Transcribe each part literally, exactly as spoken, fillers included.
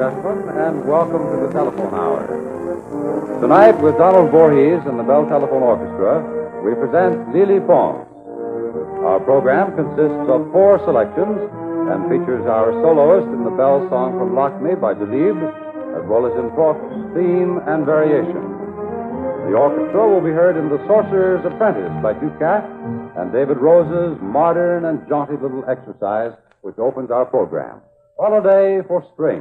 gentlemen, and welcome to the Telephone Hour. Tonight, with Donald Voorhees and the Bell Telephone Orchestra, we present Lily Pons. Our program consists of four selections and features our soloist in the Bell song from Lakme by Delibes, as well as in Proft's theme and variation. The orchestra will be heard in The Sorcerer's Apprentice by Ducat and David Rose's modern and jaunty little exercise, which opens our program. Holiday for Spring.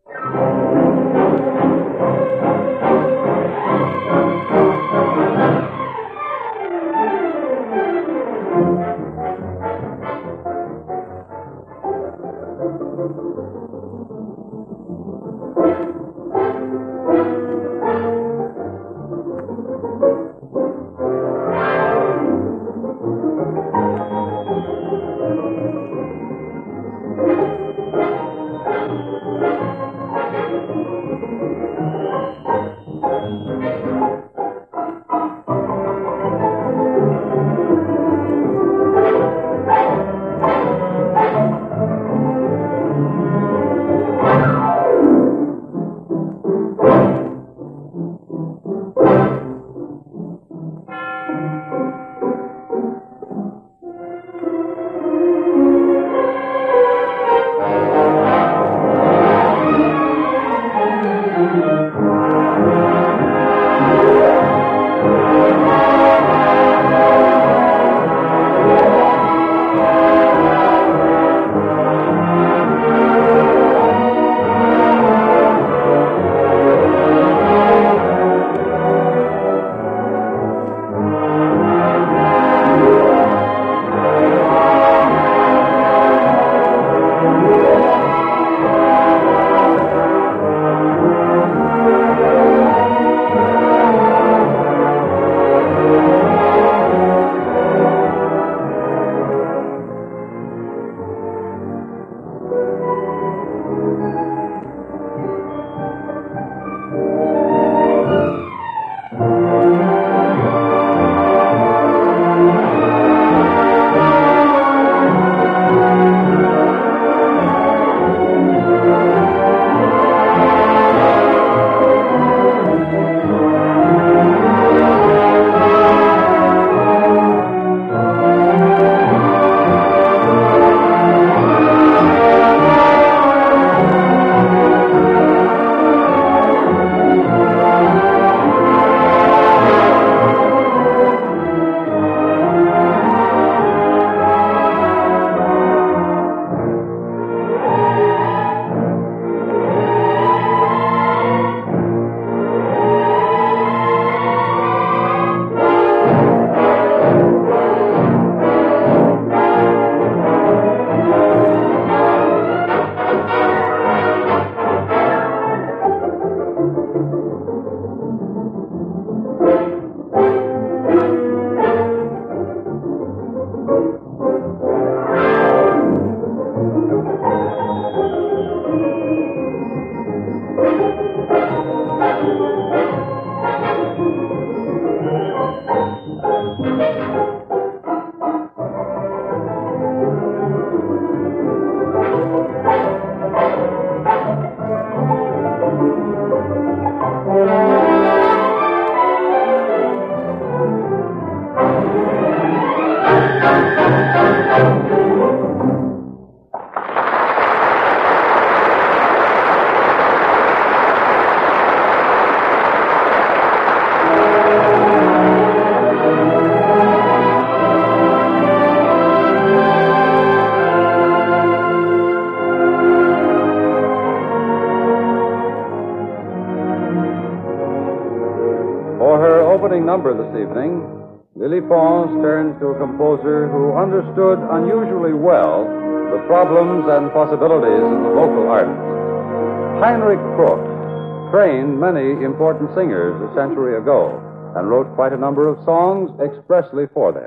Number this evening, Lily Pons turns to a composer who understood unusually well the problems and possibilities in the vocal arts. Heinrich Krupp trained many important singers a century ago and wrote quite a number of songs expressly for them.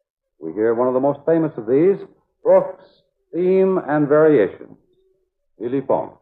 We hear one of the most famous of these, Krupp's theme and variations. Lily Pons.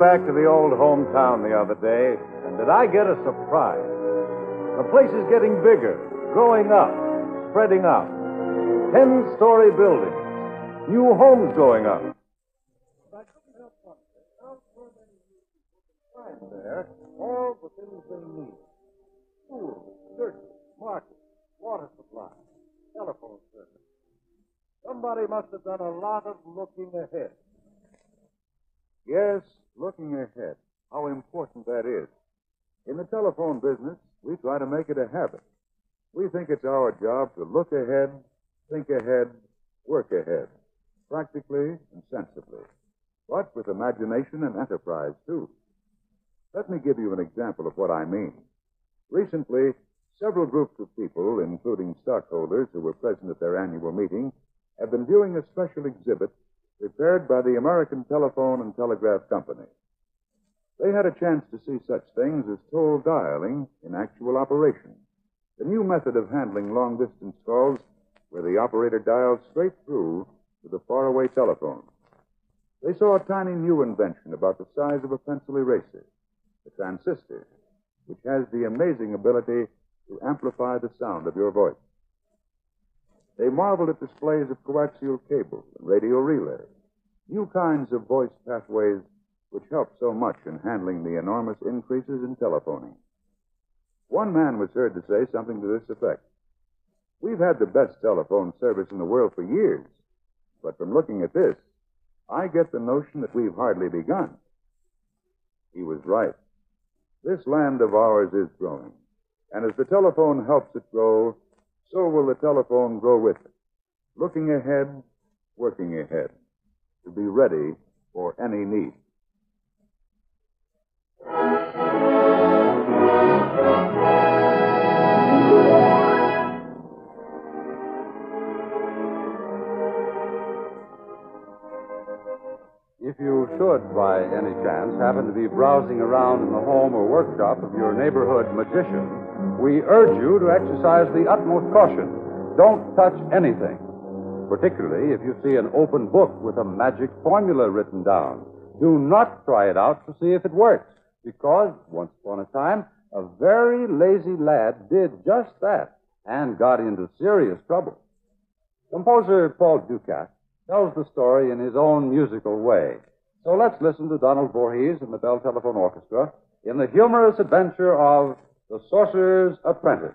back to the old hometown the other day, and did I get a surprise? The place is getting bigger, growing up, spreading out. Ten-story buildings, new homes going up. But I couldn't help wondering how many people find there all the things they need. Schools, churches, markets, water supply, telephone service. Somebody must have done a lot of looking ahead. Yes, looking ahead. How important that is. In the telephone business, we try to make it a habit. We think it's our job to look ahead, think ahead, work ahead, practically and sensibly, but with imagination and enterprise, too. Let me give you an example of what I mean. Recently, several groups of people, including stockholders who were present at their annual meeting, have been viewing a special exhibit prepared by the American Telephone and Telegraph Company. They had a chance to see such things as toll dialing in actual operation, the new method of handling long-distance calls where the operator dials straight through to the faraway telephone. They saw a tiny new invention about the size of a pencil eraser, the transistor, which has the amazing ability to amplify the sound of your voice. They marveled at displays of coaxial cables and radio relays, new kinds of voice pathways which help so much in handling the enormous increases in telephoning. One man was heard to say something to this effect. We've had the best telephone service in the world for years, but from looking at this, I get the notion that we've hardly begun. He was right. This land of ours is growing, and as the telephone helps it grow, so will the telephone grow with it, looking ahead, working ahead, to be ready for any need. If you should, by any chance, happen to be browsing around in the home or workshop of your neighborhood magician, we urge you to exercise the utmost caution. Don't touch anything, particularly if you see an open book with a magic formula written down. Do not try it out to see if it works, because, once upon a time, a very lazy lad did just that and got into serious trouble. Composer Paul Dukas tells the story in his own musical way. So let's listen to Donald Voorhees and the Bell Telephone Orchestra in the humorous adventure of The Sorcerer's Apprentice.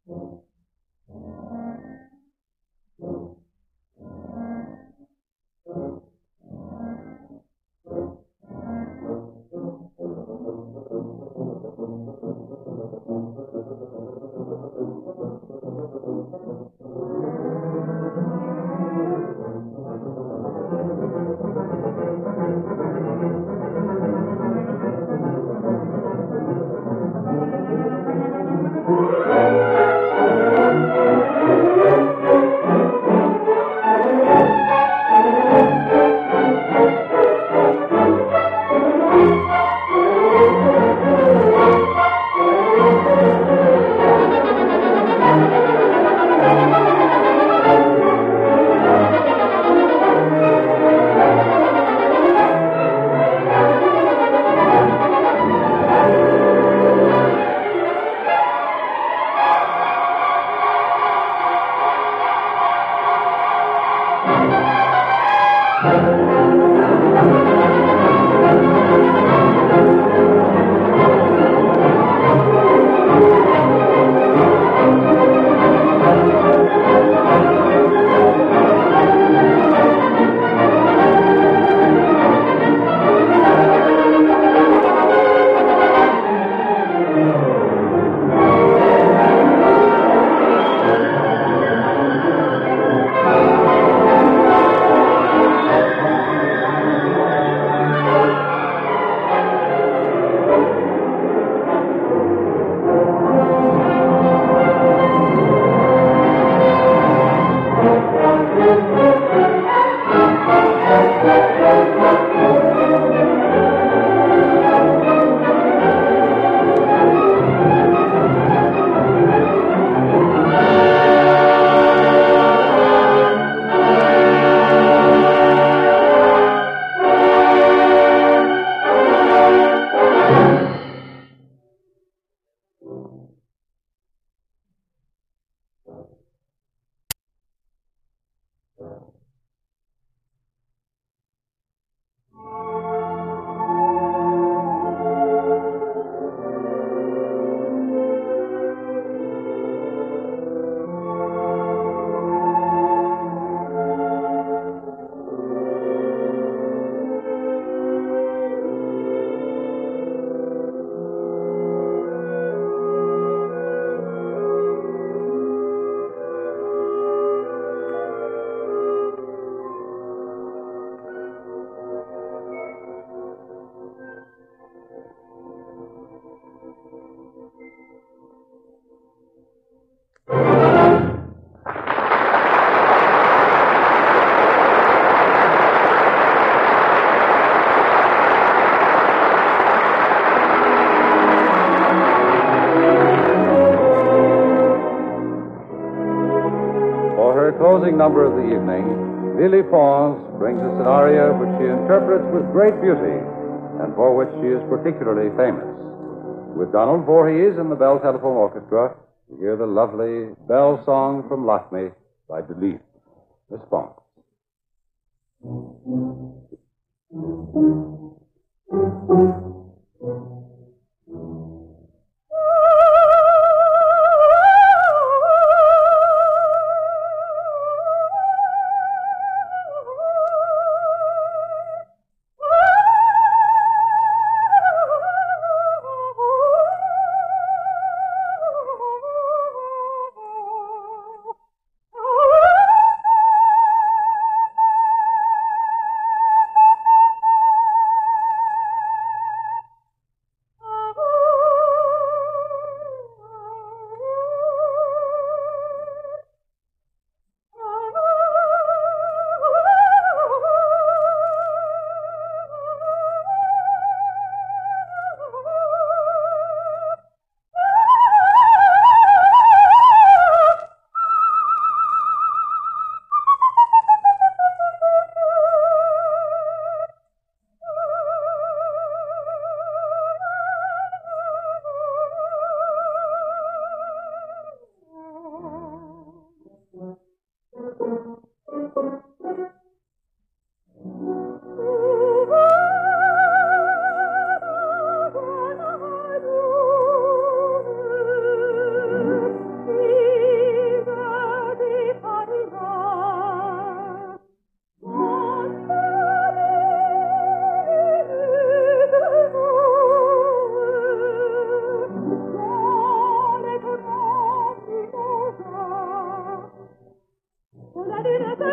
closing number of the evening, Lily Fons brings us an aria which she interprets with great beauty and for which she is particularly famous. With Donald Voorhees and the Bell Telephone Orchestra, we hear the lovely Bell Song from Lakme by Delete. Miss Fons.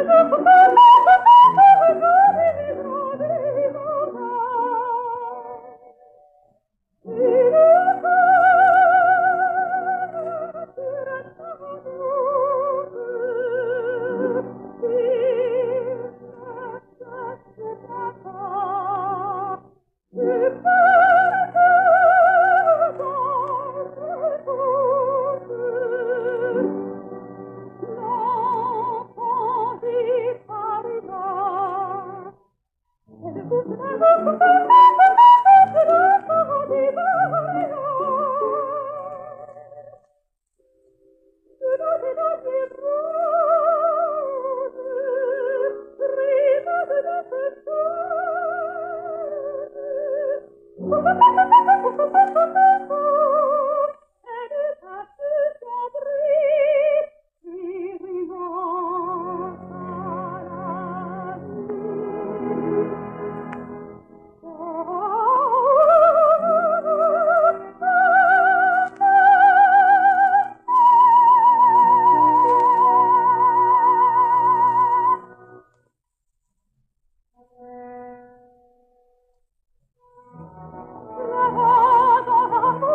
La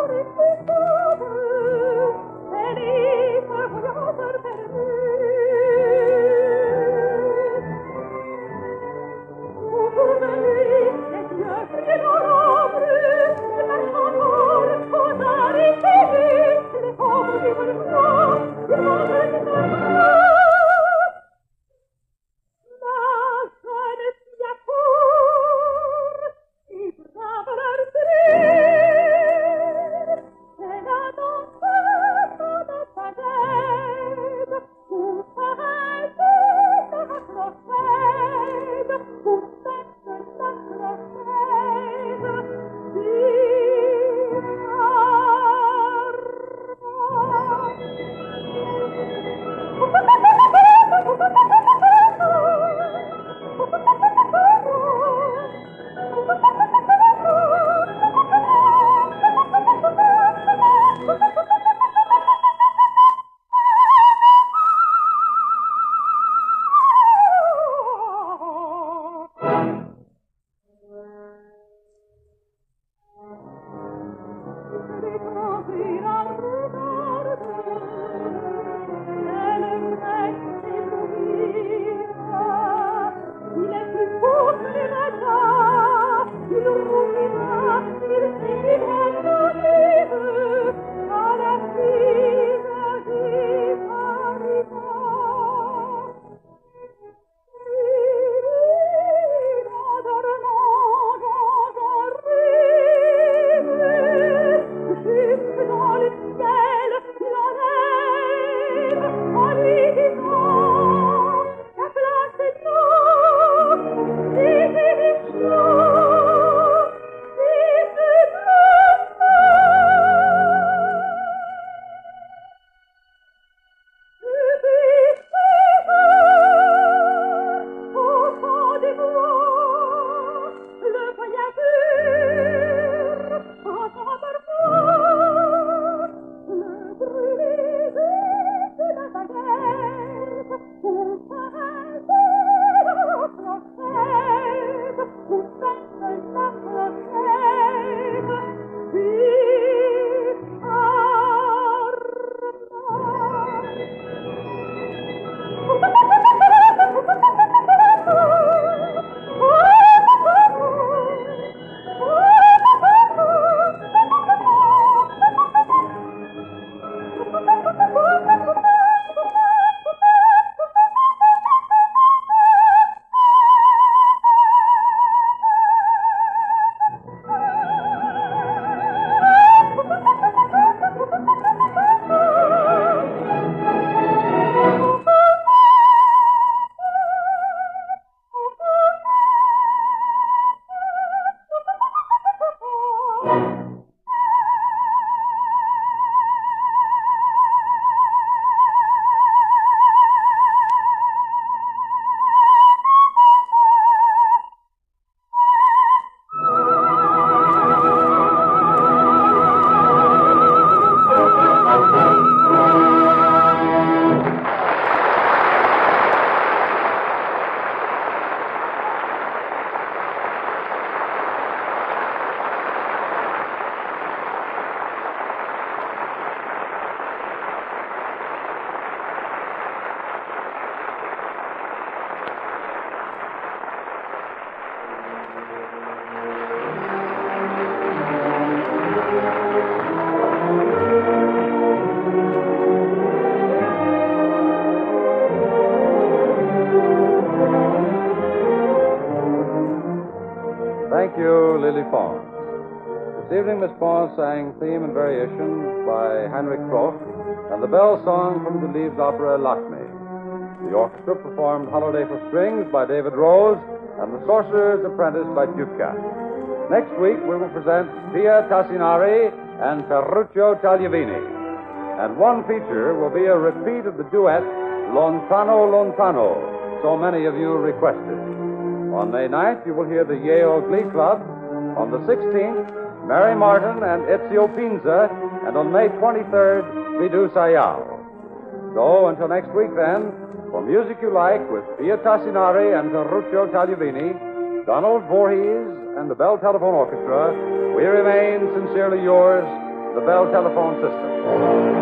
Lily Fons. This evening, Miss Fons sang theme and variation by Heinrich Kroch and the bell song from Deleuze's opera Lakme. The orchestra performed Holiday for Strings by David Rose and The Sorcerer's Apprentice by Ducat. Next week, we will present Pia Tassinari and Ferruccio Tagliavini. And one feature will be a repeat of the duet Lontano, Lontano, so many of you requested. On May ninth, you will hear the Yale Glee Club. On the sixteenth, Mary Martin and Ezio Pinza. And on May twenty-third, Vidu Sayal. So, until next week then, for music you like with Pia Tassinari and Ferruccio Tagliavini, Donald Voorhees and the Bell Telephone Orchestra, we remain sincerely yours, the Bell Telephone System.